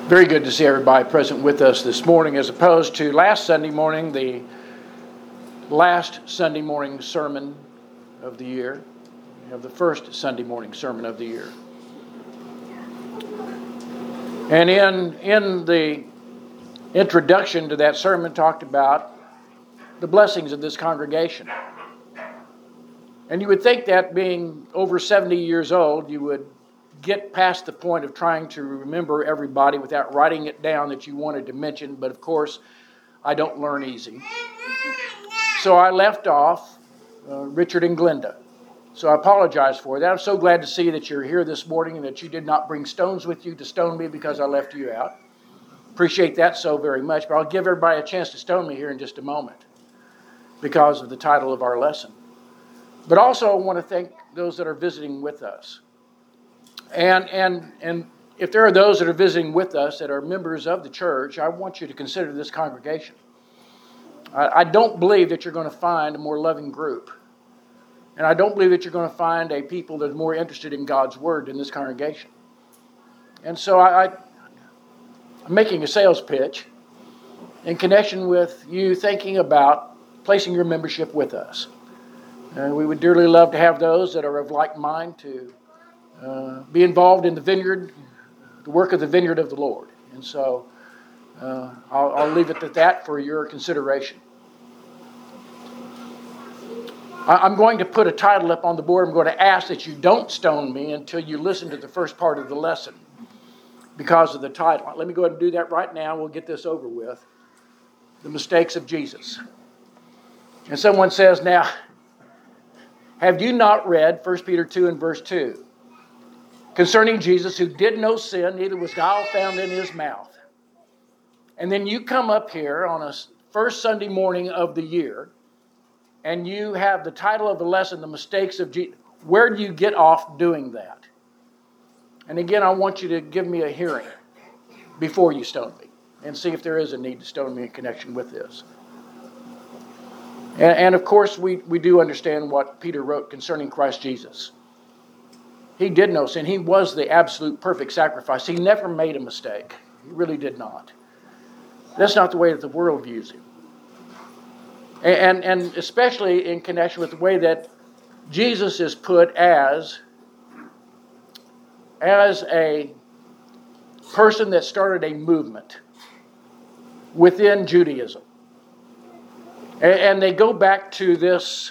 Very good to see everybody present with us this morning, as opposed to last Sunday morning, the last Sunday morning sermon of the year. We have the first Sunday morning sermon of the year. And in the introduction to that sermon, talked about the blessings of this congregation. And you would think that being over 70 years old, you would get past the point of trying to remember everybody without writing it down that you wanted to mention. But of course, I don't learn easy. So I left off Richard and Glenda. So I apologize for that. I'm so glad to see that you're here this morning and that you did not bring stones with you to stone me because I left you out. Appreciate that so very much. But I'll give everybody a chance to stone me here in just a moment because of the title of our lesson. But also I want to thank those that are visiting with us. And if there are those that are visiting with us that are members of the church, I want you to consider this congregation. I don't believe that you're going to find a more loving group. And I don't believe that you're going to find a people that are more interested in God's Word in this congregation. And so I'm making a sales pitch in connection with you thinking about placing your membership with us. We would dearly love to have those that are of like mind to be involved in the vineyard, the work of the vineyard of the Lord. And so I'll leave it at that for your consideration. I'm going to put a title up on the board. I'm going to ask that you don't stone me until you listen to the first part of the lesson because of the title. Let me go ahead and do that right now. We'll get this over with. The mistakes of Jesus. And someone says, now, have you not read 1 Peter 2 and verse 2? Concerning Jesus, who did no sin, neither was guile found in his mouth. And then you come up here on a first Sunday morning of the year, and you have the title of the lesson, The Mistakes of Jesus. Where do you get off doing that? And again, I want you to give me a hearing before you stone me, and see if there is a need to stone me in connection with this. And of course, we do understand what Peter wrote concerning Christ Jesus. He did no sin. He was the absolute perfect sacrifice. He never made a mistake. He really did not. That's not the way that the world views him. And especially in connection with the way that Jesus is put as a person that started a movement within Judaism. And they go back to this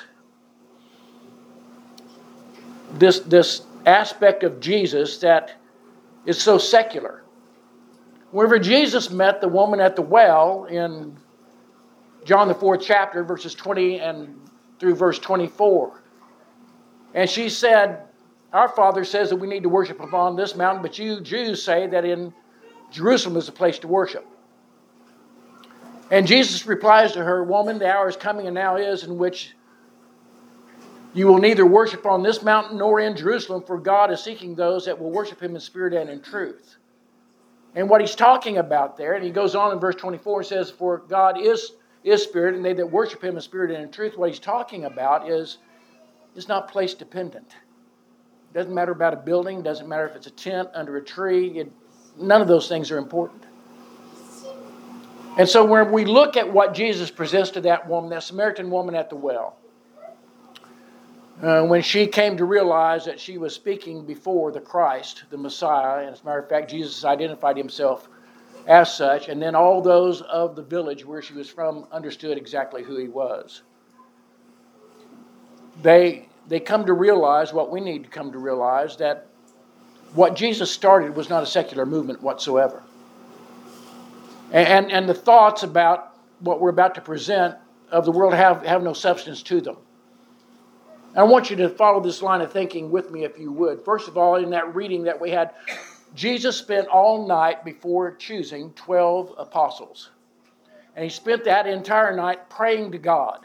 aspect of Jesus that is so secular. Whenever Jesus met the woman at the well in John the 4th chapter, verses 20 and through verse 24, and she said, our Father says that we need to worship upon this mountain, but you Jews say that in Jerusalem is the place to worship. And Jesus replies to her, woman, the hour is coming and now is in which you will neither worship on this mountain nor in Jerusalem, for God is seeking those that will worship him in spirit and in truth. And what he's talking about there, and he goes on in verse 24 and says, for God is spirit, and they that worship him in spirit and in truth. What he's talking about is not place dependent. It doesn't matter about a building, doesn't matter if it's a tent under a tree. None of those things are important. And so when we look at what Jesus presents to that woman, that Samaritan woman at the well, when she came to realize that she was speaking before the Christ, the Messiah, and as a matter of fact, Jesus identified himself as such, and then all those of the village where she was from understood exactly who he was. They come to realize what we need to come to realize, that what Jesus started was not a secular movement whatsoever. And the thoughts about what we're about to present of the world have no substance to them. I want you to follow this line of thinking with me if you would. First of all, in that reading that we had, Jesus spent all night before choosing 12 apostles. And he spent that entire night praying to God.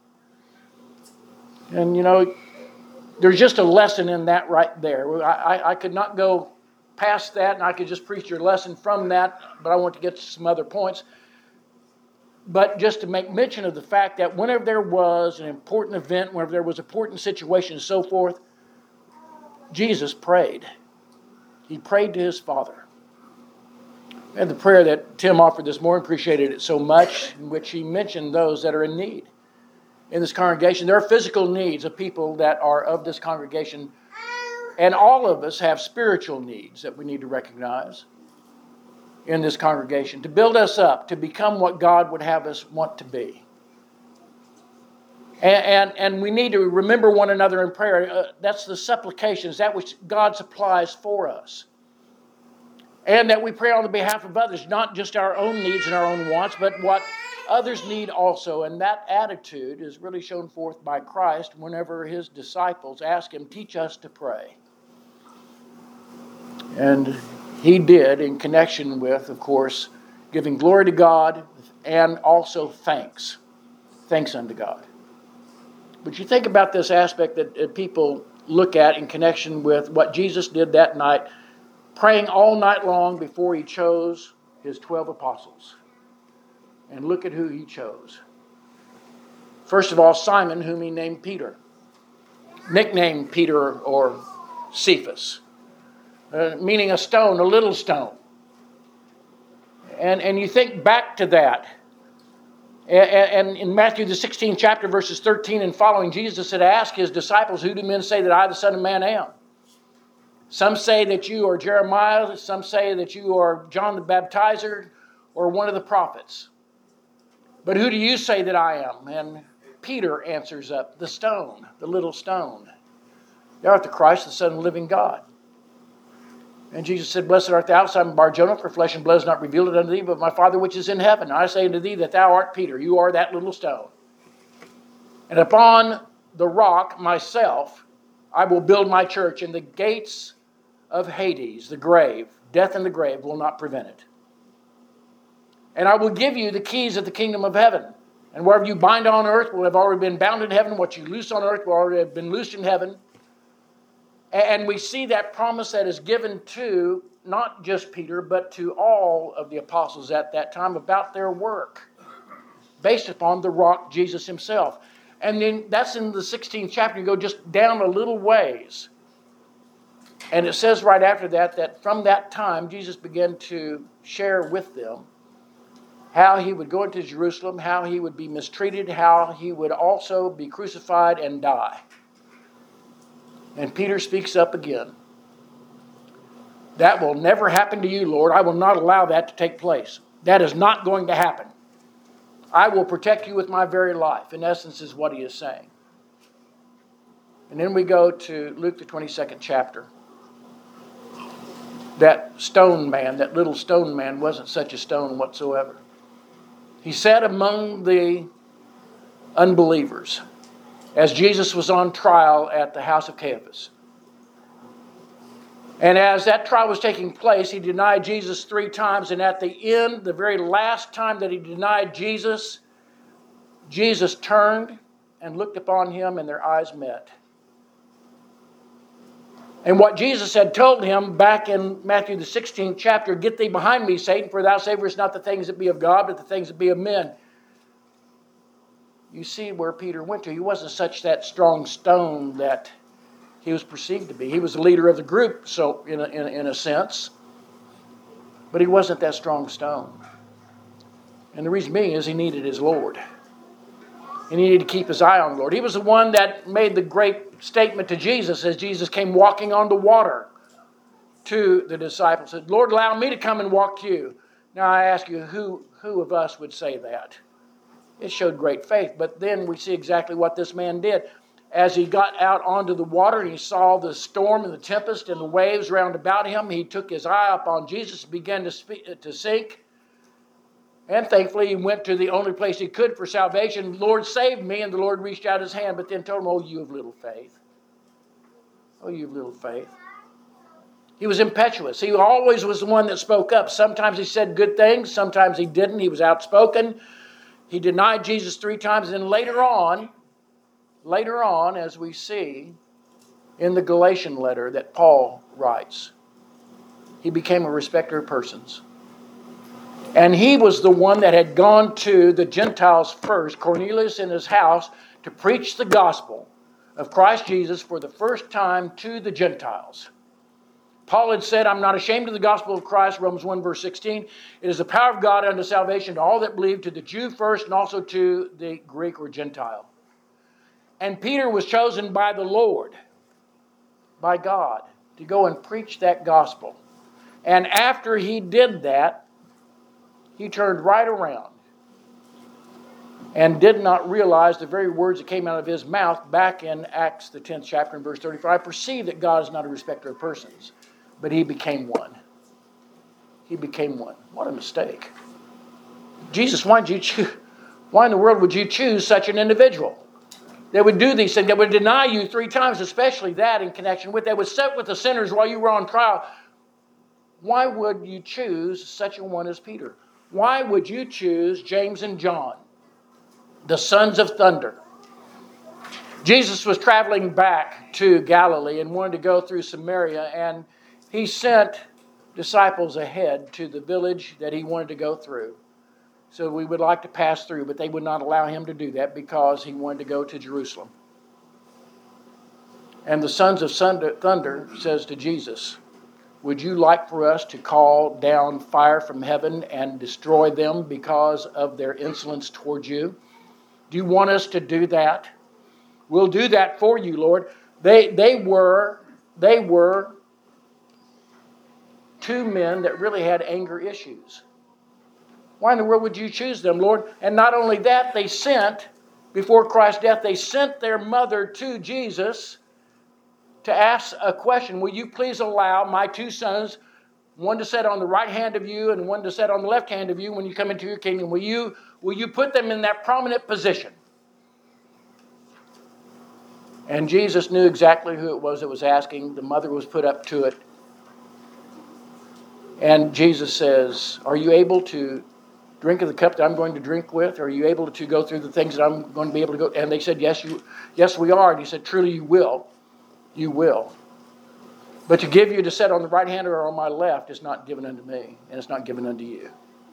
And there's just a lesson in that right there. I could not go past that, and I could just preach your lesson from that, but I want to get to some other points. But just to make mention of the fact that whenever there was an important event, whenever there was an important situation and so forth, Jesus prayed. He prayed to his Father. And the prayer that Tim offered this morning, appreciated it so much, in which he mentioned those that are in need in this congregation. There are physical needs of people that are of this congregation, and all of us have spiritual needs that we need to recognize in this congregation to build us up, to become what God would have us want to be. And we need to remember one another in prayer. That's the supplications, that which God supplies for us. And that we pray on the behalf of others, not just our own needs and our own wants, but what others need also. And that attitude is really shown forth by Christ whenever his disciples ask him, teach us to pray. And he did in connection with, of course, giving glory to God and also thanks. Thanks unto God. But you think about this aspect that people look at in connection with what Jesus did that night, praying all night long before he chose his 12 apostles. And look at who he chose. First of all, Simon, whom he named Peter. Nicknamed Peter or Cephas. Meaning a stone, a little stone. And you think back to that. And in Matthew the 16th chapter, verses 13 and following, Jesus had asked his disciples, who do men say that I, the Son of Man, am? Some say that you are Jeremiah. Some say that you are John the Baptizer or one of the prophets. But who do you say that I am? And Peter answers up, the stone, the little stone. Thou art the Christ, the Son of the living God. And Jesus said, blessed art thou, Simon Bar-Jonah, for flesh and blood has not revealed it unto thee, but my Father which is in heaven. I say unto thee that thou art Peter. You are that little stone. And upon the rock, myself, I will build my church, and the gates of Hades, the grave, death and the grave, will not prevent it. And I will give you the keys of the kingdom of heaven. And wherever you bind on earth will have already been bound in heaven. What you loose on earth will already have been loosed in heaven. And we see that promise that is given to not just Peter, but to all of the apostles at that time about their work, based upon the rock, Jesus himself. And then that's in the 16th chapter. You go just down a little ways. And it says right after that from that time, Jesus began to share with them how he would go into Jerusalem, how he would be mistreated, how he would also be crucified and die. And Peter speaks up again. That will never happen to you, Lord. I will not allow that to take place. That is not going to happen. I will protect you with my very life, in essence, is what he is saying. And then we go to Luke the 22nd chapter. That stone man, that little stone man, wasn't such a stone whatsoever. He sat among the unbelievers as Jesus was on trial at the house of Caiaphas. And as that trial was taking place, he denied Jesus 3 times. And at the end, the very last time that he denied Jesus, Jesus turned and looked upon him, and their eyes met. And what Jesus had told him back in Matthew the 16th chapter, get thee behind me, Satan, for thou savorest not the things that be of God, but the things that be of men. You see where Peter went to. He wasn't such that strong stone that he was perceived to be. He was the leader of the group, so in a sense. But he wasn't that strong stone. And the reason being is he needed his Lord. He needed to keep his eye on the Lord. He was the one that made the great statement to Jesus as Jesus came walking on the water to the disciples. Said, Lord, allow me to come and walk to you. Now I ask you, who of us would say that? It showed great faith. But then we see exactly what this man did. As he got out onto the water and he saw the storm and the tempest and the waves round about him, he took his eye up on Jesus and began to sink. And thankfully, he went to the only place he could for salvation. Lord, save me. And the Lord reached out his hand, but then told him, oh, you of little faith. Oh, you of little faith. He was impetuous. He always was the one that spoke up. Sometimes he said good things. Sometimes he didn't. He was outspoken. He denied Jesus 3 times. And later on, as we see in the Galatian letter that Paul writes, he became a respecter of persons. And he was the one that had gone to the Gentiles first, Cornelius in his house, to preach the gospel of Christ Jesus for the first time to the Gentiles. Paul had said, I'm not ashamed of the gospel of Christ, Romans 1 verse 16. It is the power of God unto salvation to all that believe, to the Jew first and also to the Greek or Gentile. And Peter was chosen by the Lord, by God, to go and preach that gospel. And after he did that, he turned right around and did not realize the very words that came out of his mouth back in Acts, the 10th chapter and verse 35. I perceive that God is not a respecter of persons, but he became one. He became one. What a mistake. Jesus, why in the world would you choose such an individual that would do these things, that would deny you 3 times, especially that in connection with, that would sit with the sinners while you were on trial? Why would you choose such a one as Peter? Why would you choose James and John, the sons of thunder? Jesus was traveling back to Galilee and wanted to go through Samaria, and he sent disciples ahead to the village that he wanted to go through. So we would like to pass through, but they would not allow him to do that because he wanted to go to Jerusalem. And the sons of thunder says to Jesus, would you like for us to call down fire from heaven and destroy them because of their insolence towards you? Do you want us to do that? We'll do that for you, Lord. They were 2 men that really had anger issues. Why in the world would you choose them, Lord? And not only that, they sent, before Christ's death, they sent their mother to Jesus to ask a question. Will you please allow my 2 sons, one to sit on the right hand of you and one to sit on the left hand of you when you come into your kingdom? Will you put them in that prominent position? And Jesus knew exactly who it was that was asking. The mother was put up to it. And Jesus says, are you able to drink of the cup that I'm going to drink with? Are you able to go through the things that I'm going to be able to go? And they said, yes, we are. And he said, truly you will. You will. But to give you to sit on the right hand or on my left is not given unto me, and it's not given unto you.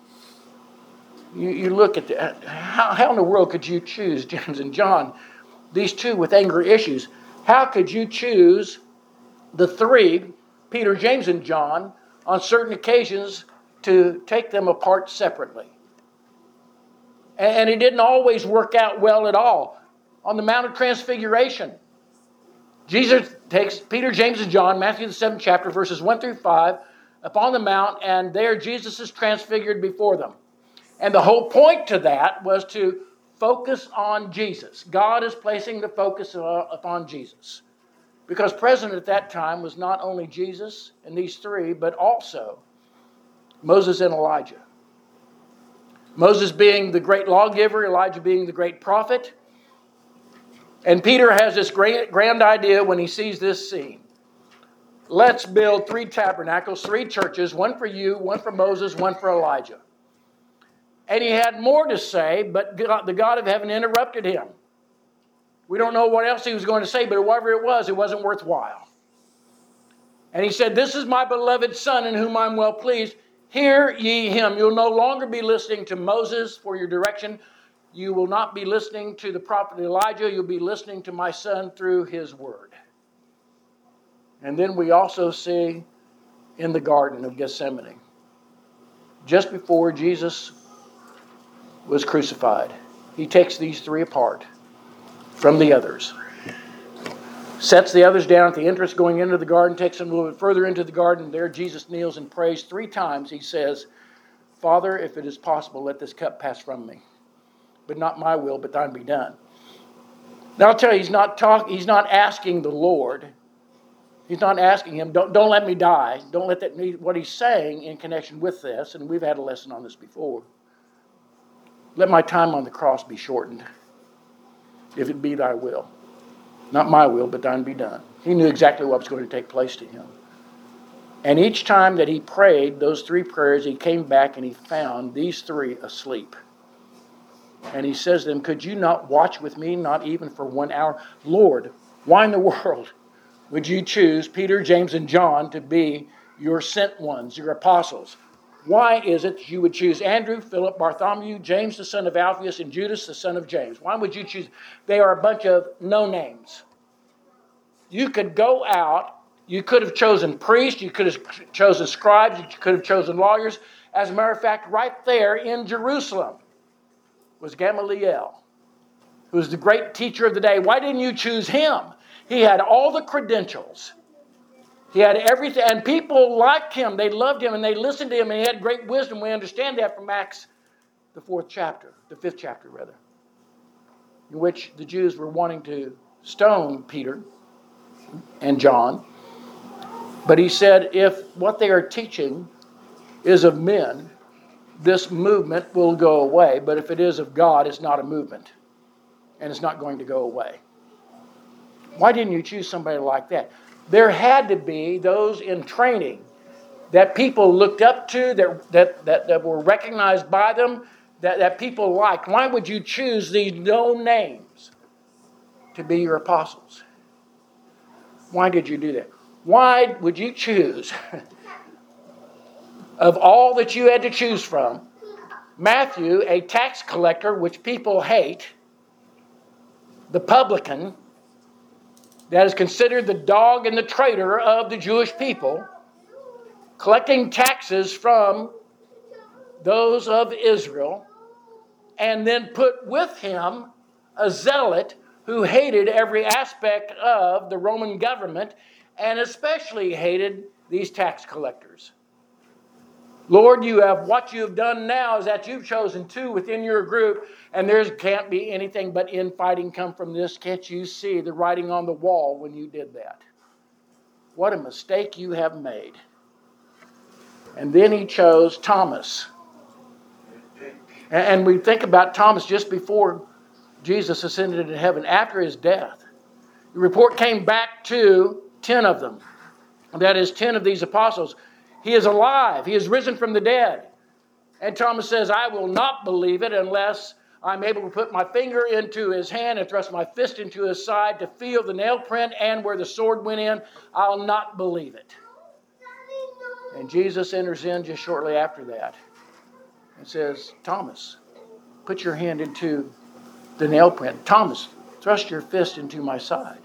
You look at that. How in the world could you choose James and John, these 2 with anger issues? How could you choose the 3, Peter, James, and John, on certain occasions to take them apart separately? And it didn't always work out well at all. On the Mount of Transfiguration, Jesus takes Peter, James, and John, Matthew the 7th chapter, verses 1 through 5, up on the mount, and there Jesus is transfigured before them. And the whole point to that was to focus on Jesus. God is placing the focus upon Jesus. Because present at that time was not only Jesus and these 3, but also Moses and Elijah. Moses being the great lawgiver, Elijah being the great prophet. And Peter has this grand idea when he sees this scene. Let's build 3 tabernacles, 3 churches, one for you, one for Moses, one for Elijah. And he had more to say, but the God of heaven interrupted him. We don't know what else he was going to say, but whatever it wasn't worthwhile. And he said, this is my beloved Son in whom I'm well pleased. Hear ye him. You'll no longer be listening to Moses for your direction. You will not be listening to the prophet Elijah. You'll be listening to my Son through his word. And then we also see in the Garden of Gethsemane, just before Jesus was crucified, he takes these 3 apart from the others, sets the others down at the entrance going into the garden, takes them a little bit further into the garden. There Jesus kneels and prays 3 times. He says, Father, if it is possible, let this cup pass from me. But not my will, but thine be done. Now I'll tell you, he's not asking the Lord. He's not asking him, don't let me die. Don't let that be. What he's saying in connection with this, and we've had a lesson on this before, let my time on the cross be shortened, if it be thy will. Not my will, but thine be done. He knew exactly what was going to take place to him. And each time that he prayed those 3 prayers, he came back and he found these 3 asleep. And he says to them, could you not watch with me, not even for 1 hour? Lord, why in the world would you choose Peter, James, and John to be your sent ones, your apostles? Why is it you would choose Andrew, Philip, Bartholomew, James the son of Alphaeus, and Judas the son of James? Why would you choose? They are a bunch of no-names. You could go out You could have chosen priests. You could have chosen scribes. You could have chosen lawyers. As a matter of fact, right there in Jerusalem was Gamaliel, who was the great teacher of the day. Why didn't you choose him? He had all the credentials. He had everything. And people liked him. They loved him and they listened to him. And he had great wisdom. We understand that from Acts, the 5th chapter, in which the Jews were wanting to stone Peter and John. But he said, if what they are teaching is of men, this movement will go away. But if it is of God, it's not a movement. And it's not going to go away. Why didn't you choose somebody like that? There had to be those in training that people looked up to, that were recognized by them, that people liked. Why would you choose these known names to be your apostles? Why did you do that? Why would you choose, of all that you had to choose from, Matthew, a tax collector, which people hate, the publican, that is considered the dog and the traitor of the Jewish people, collecting taxes from those of Israel, and then put with him a zealot who hated every aspect of the Roman government and especially hated these tax collectors. Lord, what you have done now is that you've chosen 2 within your group, and there can't be anything but infighting come from this. Can't you see the writing on the wall when you did that? What a mistake you have made. And then he chose Thomas. And we think about Thomas just before Jesus ascended into heaven, after his death. The report came back to 10 of them. That is 10 of these apostles. He is alive. He is risen from the dead. And Thomas says, I will not believe it unless I'm able to put my finger into his hand and thrust my fist into his side to feel the nail print and where the sword went in. I'll not believe it. And Jesus enters in just shortly after that and says, Thomas, put your hand into the nail print. Thomas, thrust your fist into my side.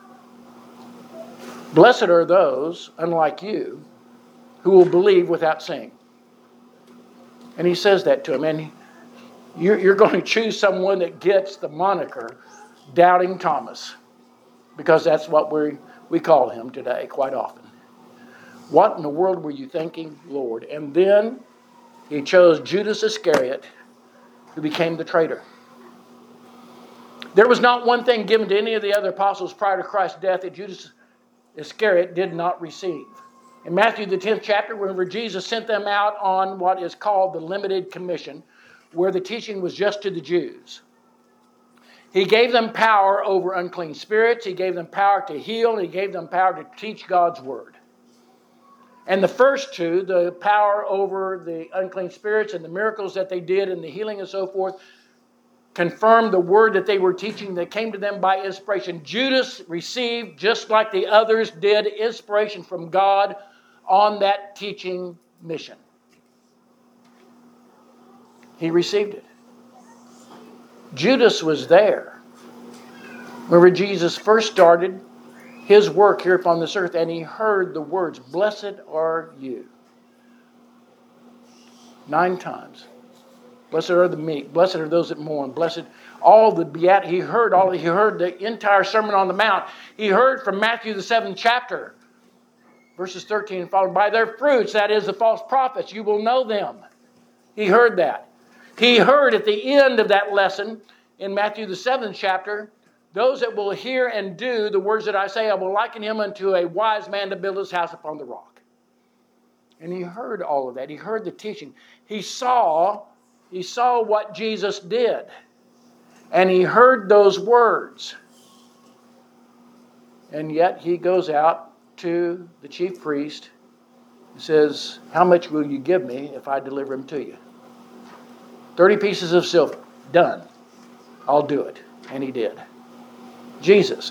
Blessed are those, unlike you, who will believe without seeing. And he says that to him. And you're going to choose someone that gets the moniker Doubting Thomas, because that's what we call him today quite often. What in the world were you thinking, Lord? And then he chose Judas Iscariot, who became the traitor. There was not one thing given to any of the other apostles prior to Christ's death that Judas Iscariot did not receive. In Matthew, the 10th chapter, whenever Jesus sent them out on what is called the limited commission, where the teaching was just to the Jews, he gave them power over unclean spirits. He gave them power to heal. He gave them power to teach God's word. And the first 2, the power over the unclean spirits and the miracles that they did and the healing and so forth, confirmed the word that they were teaching that came to them by inspiration. Judas received, just like the others did, inspiration from God on that teaching mission. He received it. Judas was there whenever Jesus first started his work here upon this earth, and he heard the words, blessed are you. 9 times. Blessed are the meek. Blessed are those that mourn. Blessed, all the beat. He heard the entire Sermon on the Mount. He heard from Matthew the 7th chapter, verses 13 and following. By their fruits, that is the false prophets, you will know them. He heard that. He heard at the end of that lesson in Matthew the 7th chapter, those that will hear and do the words that I say, I will liken him unto a wise man to build his house upon the rock. And he heard all of that. He heard the teaching. He saw what Jesus did. And he heard those words. And yet he goes out to the chief priest and says, how much will you give me if I deliver him to you? 30 pieces of silver. Done. I'll do it. And he did. Jesus,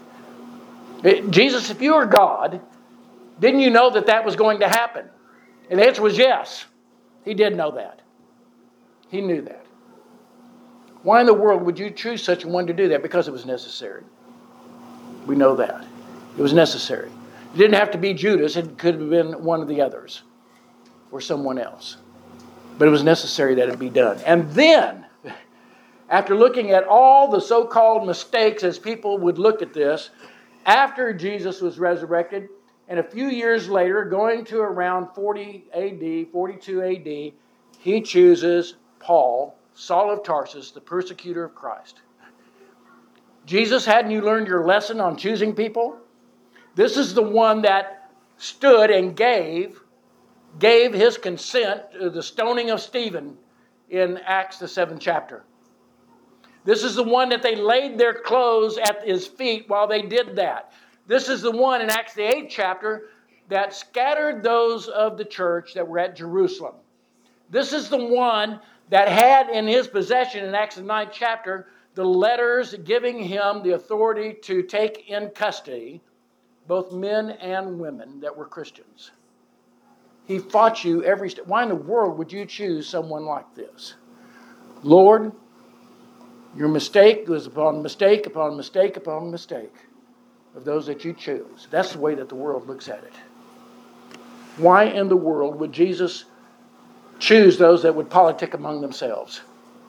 if you were God, didn't you know that was going to happen? And the answer was yes. He did know that. He knew that. Why in the world would you choose such a one to do that? Because it was necessary. We know that. It was necessary. It didn't have to be Judas. It could have been one of the others or someone else. But it was necessary that it be done. And then, after looking at all the so-called mistakes as people would look at this, after Jesus was resurrected, and a few years later, going to around 40 AD, 42 AD, he chooses Paul, Saul of Tarsus, the persecutor of Christ. Jesus, hadn't you learned your lesson on choosing people? This is the one that stood and gave his consent to the stoning of Stephen in Acts, the 7th chapter. This is the one that they laid their clothes at his feet while they did that. This is the one in Acts, the 8th chapter, that scattered those of the church that were at Jerusalem. This is the one that had in his possession in Acts, the 9th chapter, the letters giving him the authority to take in custody both men and women that were Christians. He fought you every step. Why in the world would you choose someone like this? Lord, your mistake was upon mistake upon mistake upon mistake of those that you chose. That's the way that the world looks at it. Why in the world would Jesus choose those that would politic among themselves?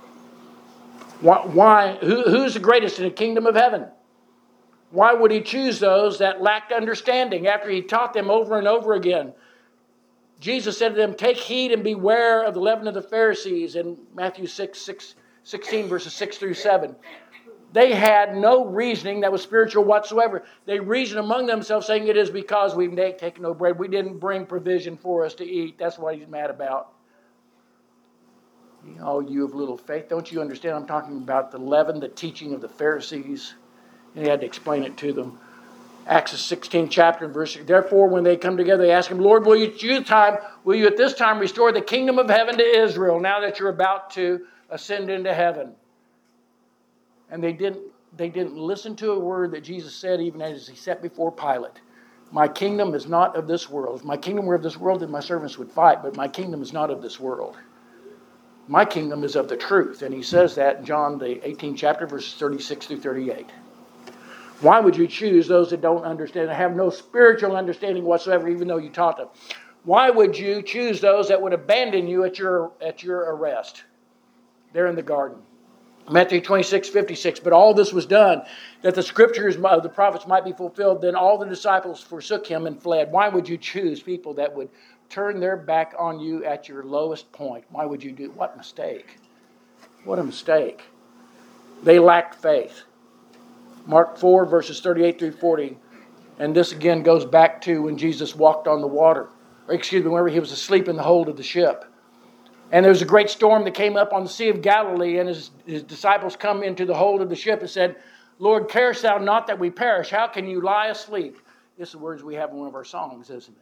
Why? Who's the greatest in the kingdom of heaven? Why would he choose those that lacked understanding after he taught them over and over again? Jesus said to them, take heed and beware of the leaven of the Pharisees in Matthew 16, verses 6 through 7. They had no reasoning that was spiritual whatsoever. They reasoned among themselves, saying it is because we've taken no bread. We didn't bring provision for us to eat. That's what he's mad about. Oh, you of little faith. Don't you understand? I'm talking about the leaven, the teaching of the Pharisees. And he had to explain it to them. Acts 16 chapter and verse. Therefore, when they come together, they ask him, Lord, will you at this time restore the kingdom of heaven to Israel now that you're about to ascend into heaven? And they didn't listen to a word that Jesus said, even as he sat before Pilate. My kingdom is not of this world. If my kingdom were of this world, then my servants would fight, but my kingdom is not of this world. My kingdom is of the truth. And he says that in John the 18th chapter, verses 36 through 38. Why would you choose those that don't understand, have no spiritual understanding whatsoever, even though you taught them? Why would you choose those that would abandon you at your arrest there in the garden? Matthew 26:56. But all this was done that the scriptures of the prophets might be fulfilled. Then all the disciples forsook him and fled. Why would you choose people that would turn their back on you at your lowest point? Why would you do? What mistake? What a mistake. They lacked faith. Mark 4, verses 38 through 40. And this again goes back to when Jesus walked on the water. Whenever he was asleep in the hold of the ship. And there was a great storm that came up on the Sea of Galilee, and his disciples come into the hold of the ship and said, Lord, carest thou not that we perish? How can you lie asleep? It's the words we have in one of our songs, isn't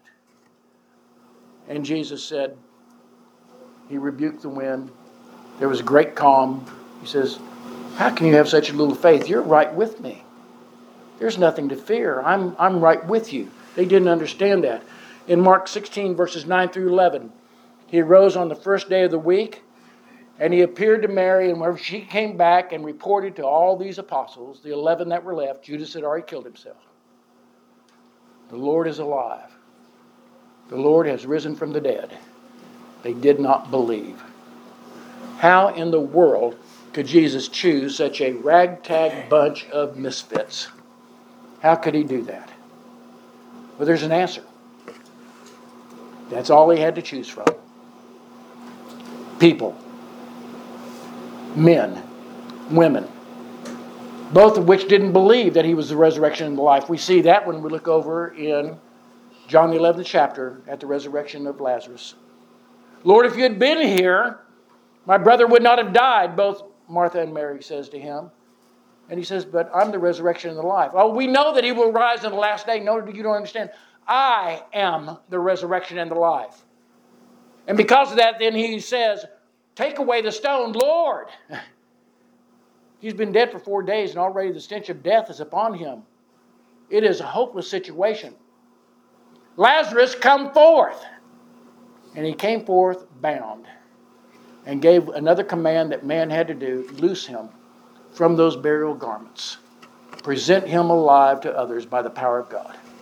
it? And Jesus said, he rebuked the wind. There was a great calm. He says, how can you have such a little faith? You're right with me. There's nothing to fear. I'm right with you. They didn't understand that. In Mark 16, verses 9 through 11, he arose on the first day of the week, and he appeared to Mary, and whenever she came back and reported to all these apostles, the 11 that were left, Judas had already killed himself. The Lord is alive. The Lord has risen from the dead. They did not believe. How in the world could Jesus choose such a ragtag bunch of misfits? How could he do that? Well, there's an answer. That's all he had to choose from. People. Men. Women. Both of which didn't believe that he was the resurrection and the life. We see that when we look over in John the 11th chapter at the resurrection of Lazarus. Lord, if you had been here, my brother would not have died, both Martha and Mary says to him. And he says, but I'm the resurrection and the life. Oh, we know that he will rise in the last day. No, you don't understand. I am the resurrection and the life. And because of that, then he says, take away the stone, Lord. He's been dead for 4 days, and already the stench of death is upon him. It is a hopeless situation. Lazarus, come forth. And he came forth bound and gave another command that man had to do, loose him from those burial garments. Present him alive to others by the power of God.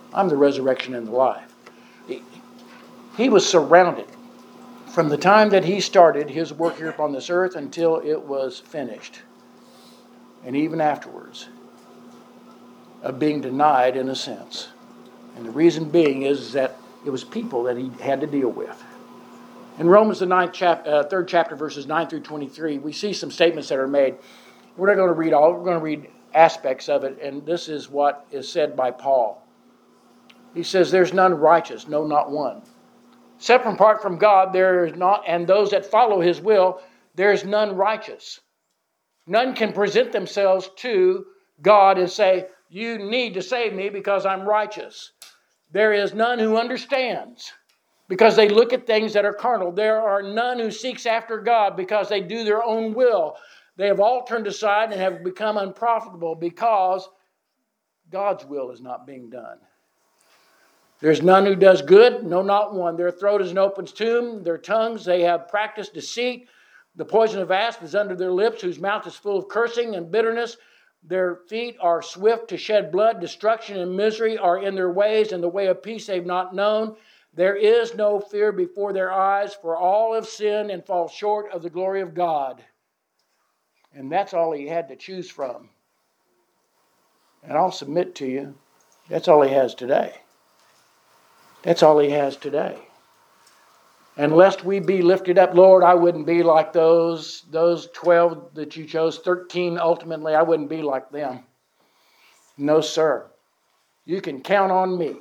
I'm the resurrection and the life. He was surrounded from the time that he started his work here upon this earth until it was finished. And even afterwards, of being denied in a sense. And the reason being is that it was people that he had to deal with. In Romans, the 3rd chapter, verses 9 through 23, we see some statements that are made. We're not going to read all, we're going to read aspects of it, and this is what is said by Paul. He says, there's none righteous, no, not one. Separate apart from God, there is not, and those that follow his will, there is none righteous. None can present themselves to God and say, you need to save me because I'm righteous. There is none who understands because they look at things that are carnal. There are none who seeks after God because they do their own will. They have all turned aside and have become unprofitable because God's will is not being done. There's none who does good, no, not one. Their throat is an open tomb. Their tongues, they have practiced deceit. The poison of asp is under their lips, whose mouth is full of cursing and bitterness. Their feet are swift to shed blood. Destruction and misery are in their ways, and the way of peace they've not known. There is no fear before their eyes, for all have sinned and fall short of the glory of God. And that's all he had to choose from. And I'll submit to you, that's all he has today. That's all he has today. And lest we be lifted up, Lord, I wouldn't be like those 12 that you chose, 13 ultimately, I wouldn't be like them. No, sir. You can count on me.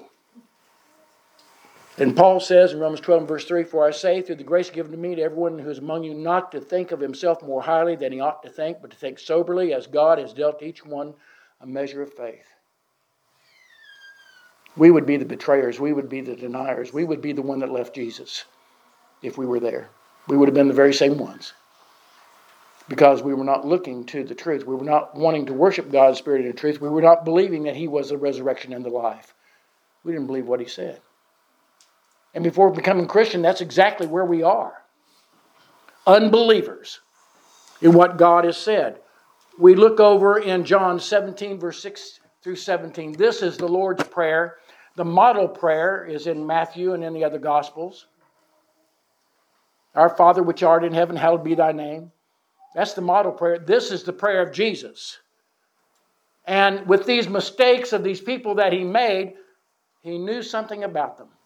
And Paul says in Romans 12 and verse 3, for I say, through the grace given to me to everyone who is among you, not to think of himself more highly than he ought to think, but to think soberly, as God has dealt each one a measure of faith. We would be the betrayers. We would be the deniers. We would be the one that left Jesus if we were there. We would have been the very same ones. Because we were not looking to the truth. We were not wanting to worship God in spirit and in truth. We were not believing that he was the resurrection and the life. We didn't believe what he said. And before becoming Christian, that's exactly where we are. Unbelievers in what God has said. We look over in John 17, verse 6 through 17. This is the Lord's Prayer. The model prayer is in Matthew and in the other Gospels. Our Father which art in heaven, hallowed be thy name. That's the model prayer. This is the prayer of Jesus. And with these mistakes of these people that he made, he knew something about them.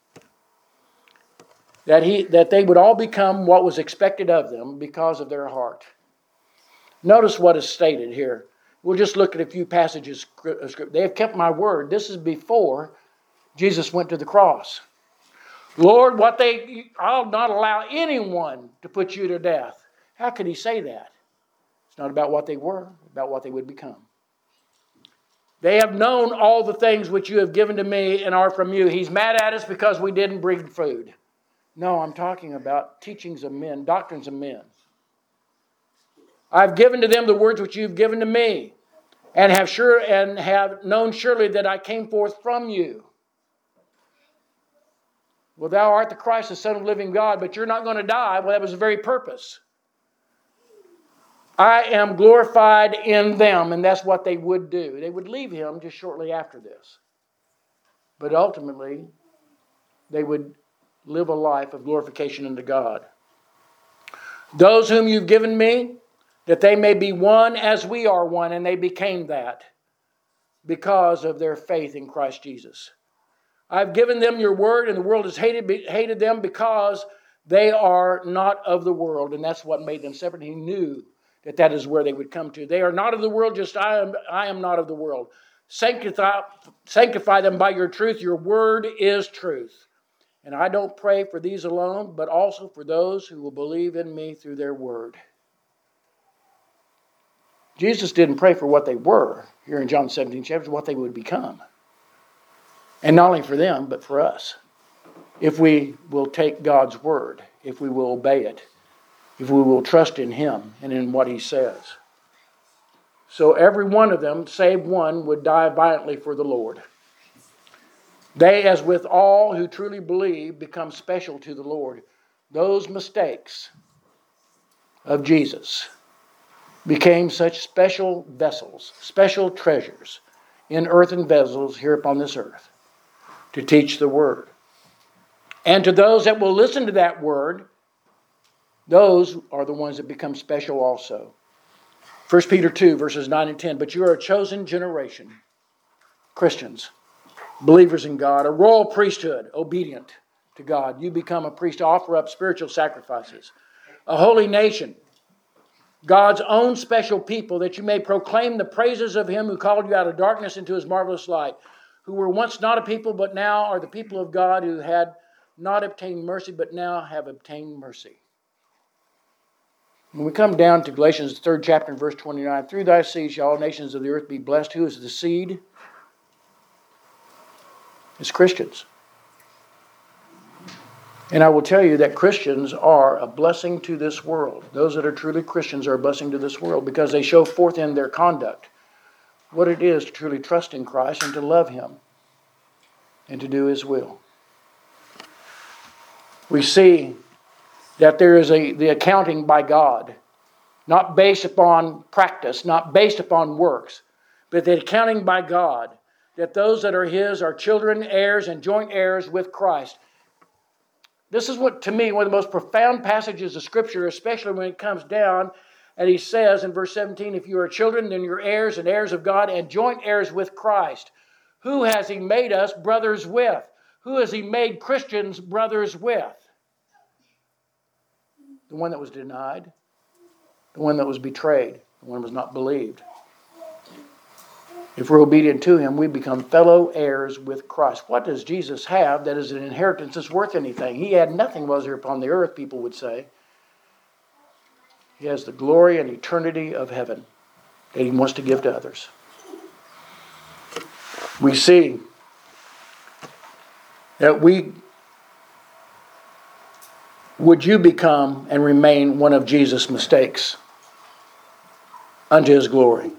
That they would all become what was expected of them because of their heart. Notice what is stated here. We'll just look at a few passages of Scripture. They have kept my word. This is before Jesus went to the cross. Lord, I'll not allow anyone to put you to death. How could he say that? It's not about what they were, about what they would become. They have known all the things which you have given to me and are from you. He's mad at us because we didn't bring food. No, I'm talking about teachings of men, doctrines of men. I've given to them the words which you've given to me, and have known surely that I came forth from you. Well, thou art the Christ, the Son of the living God, but you're not going to die. Well, that was the very purpose. I am glorified in them, and that's what they would do. They would leave him just shortly after this. But ultimately, they would live a life of glorification unto God. Those whom you've given me, that they may be one as we are one, and they became that because of their faith in Christ Jesus. I've given them your word, and the world has hated them because they are not of the world, and that's what made them separate. He knew that is where they would come to. They are not of the world, just I am not of the world. Sanctify them by your truth. Your word is truth. And I don't pray for these alone, but also for those who will believe in me through their word. Jesus didn't pray for what they were here in John 17 chapter, what they would become. And not only for them, but for us. If we will take God's word, if we will obey it, if we will trust in him and in what he says. So every one of them, save one, would die violently for the Lord. They, as with all who truly believe, become special to the Lord. Those mistakes of Jesus became such special vessels, special treasures in earthen vessels here upon this earth. to teach the word. And to those that will listen to that word, those are the ones that become special also. 1 Peter 2, verses 9 and 10. But you are a chosen generation, Christians, believers in God, a royal priesthood, obedient to God. You become a priest to offer up spiritual sacrifices. A holy nation, God's own special people, that you may proclaim the praises of Him who called you out of darkness into His marvelous light, who were once not a people, but now are the people of God, who had not obtained mercy, but now have obtained mercy. When we come down to Galatians 3rd chapter and verse 29, through thy seed shall all nations of the earth be blessed. Who is the seed? It's Christians. And I will tell you that Christians are a blessing to this world. Those that are truly Christians are a blessing to this world because they show forth in their conduct what it is to truly trust in Christ and to love Him and to do His will. We see that there is the accounting by God, not based upon practice, not based upon works, but the accounting by God, that those that are His are children, heirs, and joint heirs with Christ. This is what, to me, one of the most profound passages of Scripture, especially when it comes down, and He says in verse 17, if you are children, then you're heirs and heirs of God and joint heirs with Christ. Who has He made us brothers with? Who has He made Christians brothers with? The one that was denied, the one that was betrayed, the one that was not believed. If we're obedient to Him, we become fellow heirs with Christ. What does Jesus have that is an inheritance that's worth anything? He had nothing while He was here upon the earth, people would say. He has the glory and eternity of heaven that He wants to give to others. We see that would you become and remain one of Jesus' mistakes unto His glory?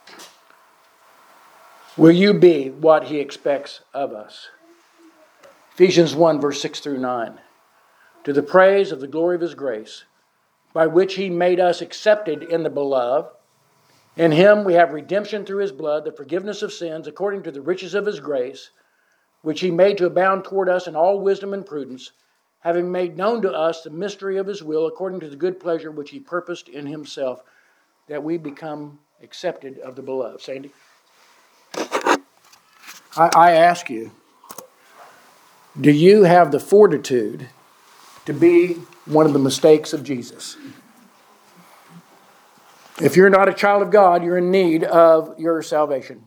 Will you be what He expects of us? Ephesians 1, verse 6 through 9. To the praise of the glory of His grace, by which He made us accepted in the Beloved. In Him we have redemption through His blood, the forgiveness of sins, according to the riches of His grace, which He made to abound toward us in all wisdom and prudence, having made known to us the mystery of His will, according to the good pleasure which He purposed in Himself, that we become accepted of the Beloved. Sandy? I ask you, do you have the fortitude to be one of the mistakes of Jesus? If you're not a child of God, you're in need of your salvation.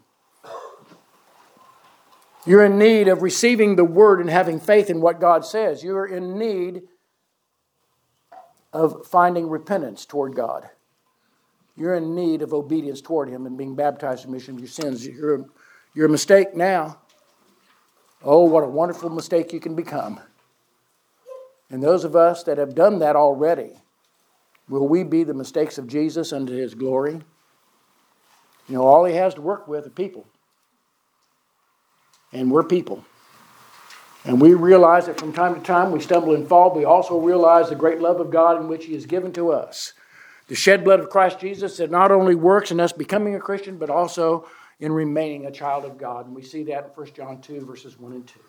You're in need of receiving the Word and having faith in what God says. You're in need of finding repentance toward God. You're in need of obedience toward Him and being baptized in remission of your sins. You're a mistake now. Oh, what a wonderful mistake you can become. And those of us that have done that already, will we be the mistakes of Jesus unto His glory? You know, all He has to work with are people. And we're people. And we realize that from time to time we stumble and fall. We also realize the great love of God in which He has given to us. The shed blood of Christ Jesus that not only works in us becoming a Christian, but also in remaining a child of God. And we see that in 1 John 2, verses 1 and 2.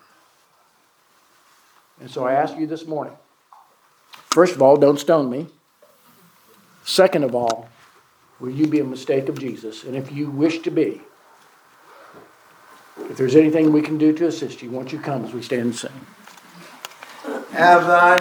And so I ask you this morning, first of all, don't stone me. Second of all, will you be a mistake of Jesus? And if you wish to be, if there's anything we can do to assist you, won't you come as we stand and sing? Have thine